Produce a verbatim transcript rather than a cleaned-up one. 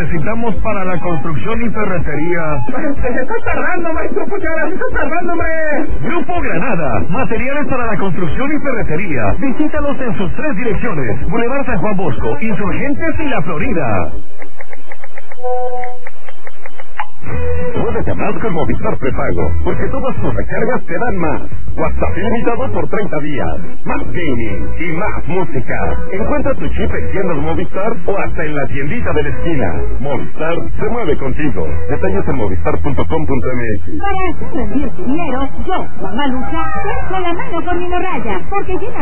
necesitamos para la construcción y ferretería. ¡Se está tardando, maestro Cuchara! ¡Se está tardando, hombre! Grupo Granada, materiales para la construcción y ferretería. Visítalos en sus tres direcciones: Boulevard San Juan Bosco, Insurgentes y La Florida. Muévete más con Movistar Prepago, porque todas tus recargas te dan más. WhatsApp ilimitado por treinta días, más gaming y más música. Encuentra tu chip en tiendas Movistar o hasta en la tiendita de la esquina. Movistar se mueve contigo. Detalles en movistar punto com punto m x. Para hacer rendir tu dinero, yo, Mamá Lucha, tengo la mano con mi raya, porque llena